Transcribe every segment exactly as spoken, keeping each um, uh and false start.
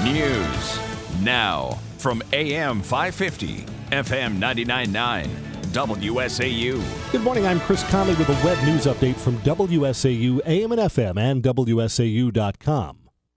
News now from A M five fifty, F M ninety-nine point nine, W S A U. Good morning, I'm Chris Conley with a web news update from W S A U, A M and F M, and W S A U dot com.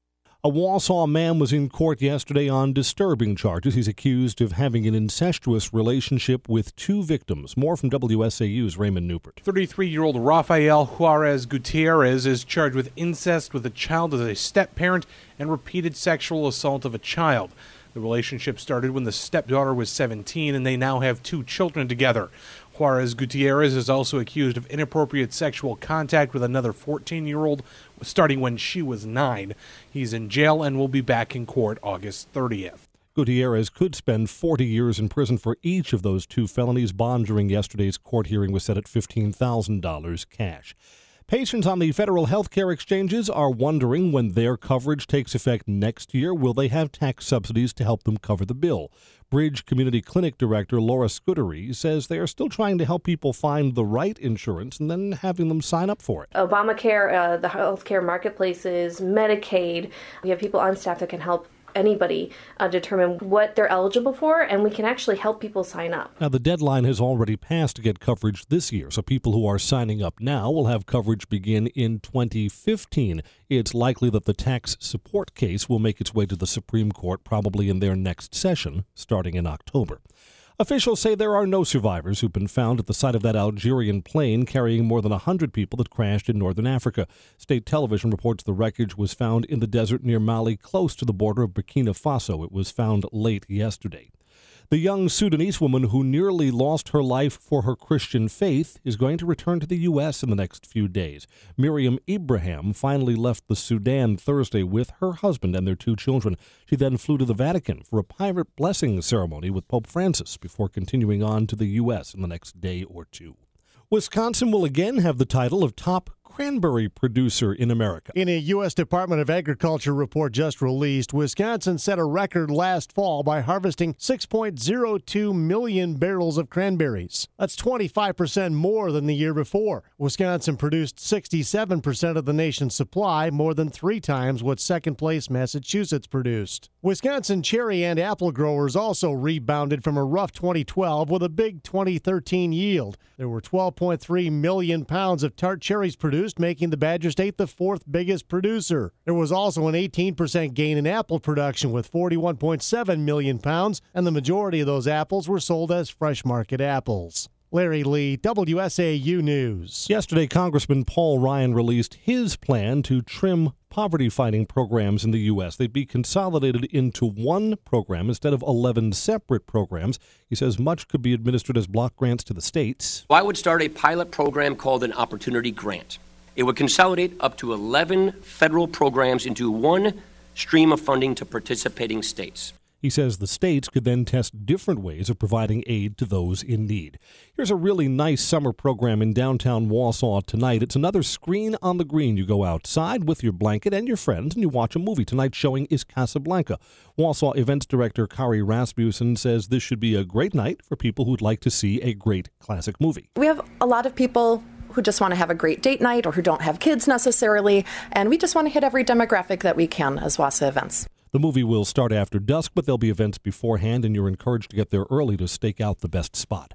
A Wausau man was in court yesterday on disturbing charges. He's accused of having an incestuous relationship with two victims. More from W S A U's Raymond Newport. thirty-three-year-old Rafael Juarez Gutierrez is charged with incest with a child as a step-parent and repeated sexual assault of a child. The relationship started when the stepdaughter was seventeen, and they now have two children together. Juarez Gutierrez is also accused of inappropriate sexual contact with another fourteen-year-old starting when she was nine. He's in jail and will be back in court August thirtieth. Gutierrez could spend forty years in prison for each of those two felonies. Bond during yesterday's court hearing was set at fifteen thousand dollars cash. Patients on the federal health care exchanges are wondering when their coverage takes effect next year, will they have tax subsidies to help them cover the bill? Bridge Community Clinic Director Laura Scudery says they are still trying to help people find the right insurance and then having them sign up for it. Obamacare, uh, the healthcare marketplaces, Medicaid, we have people on staff that can help anybody uh, determine what they're eligible for, and we can actually help people sign up. Now, the deadline has already passed to get coverage this year, so people who are signing up now will have coverage begin in twenty fifteen. It's likely that the tax support case will make its way to the Supreme Court probably in their next session, starting in October. Officials say there are no survivors who've been found at the site of that Algerian plane carrying more than one hundred people that crashed in northern Africa. State television reports the wreckage was found in the desert near Mali, close to the border of Burkina Faso. It was found late yesterday. The young Sudanese woman who nearly lost her life for her Christian faith is going to return to the U S in the next few days. Miriam Ibrahim finally left the Sudan Thursday with her husband and their two children. She then flew to the Vatican for a private blessing ceremony with Pope Francis before continuing on to the U S in the next day or two. Wisconsin will again have the title of top cranberry producer in America. In a U S Department of Agriculture report just released, Wisconsin set a record last fall by harvesting six point zero two million barrels of cranberries. That's twenty-five percent more than the year before. Wisconsin produced sixty-seven percent of the nation's supply, more than three times what second-place Massachusetts produced. Wisconsin cherry and apple growers also rebounded from a rough twenty twelve with a big twenty thirteen yield. There were twelve point three million pounds of tart cherries produced, making the Badger State the fourth biggest producer. There was also an eighteen percent gain in apple production with forty-one point seven million pounds, and the majority of those apples were sold as fresh market apples. Larry Lee, W S A U News. Yesterday, Congressman Paul Ryan released his plan to trim poverty-fighting programs in the U S. They'd be consolidated into one program instead of eleven separate programs. He says much could be administered as block grants to the states. I would start a pilot program called an Opportunity Grant. It would consolidate up to eleven federal programs into one stream of funding to participating states. He says the states could then test different ways of providing aid to those in need. Here's a really nice summer program in downtown Wausau tonight. It's another Screen on the Green. You go outside with your blanket and your friends and you watch a movie. Tonight's showing is Casablanca. Wausau Events Director Kari Rasmussen says this should be a great night for people who'd like to see a great classic movie. We have a lot of people who just want to have a great date night or who don't have kids necessarily, and we just want to hit every demographic that we can as Wausau Events. The movie will start after dusk, but there'll be events beforehand, and you're encouraged to get there early to stake out the best spot.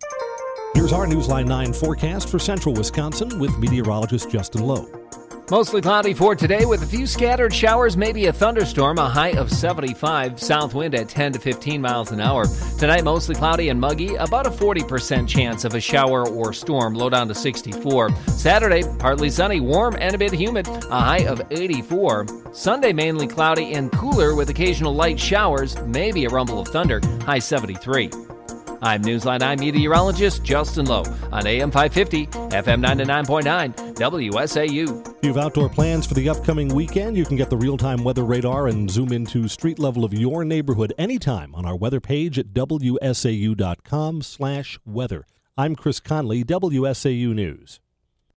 Here's our Newsline nine forecast for central Wisconsin with meteorologist Justin Lowe. Mostly cloudy for today with a few scattered showers, maybe a thunderstorm, a high of seventy-five, south wind at ten to fifteen miles an hour. Tonight, mostly cloudy and muggy, about a forty percent chance of a shower or storm, low down to sixty-four. Saturday, partly sunny, warm and a bit humid, a high of eighty-four. Sunday, mainly cloudy and cooler with occasional light showers, maybe a rumble of thunder, high seventy-three. I'm Newsline nine meteorologist Justin Lowe on A M five fifty, F M ninety-nine point nine, W S A U. If you have outdoor plans for the upcoming weekend, you can get the real-time weather radar and zoom into street level of your neighborhood anytime on our weather page at W S A U dot com slash weather. I'm Chris Conley, W S A U News.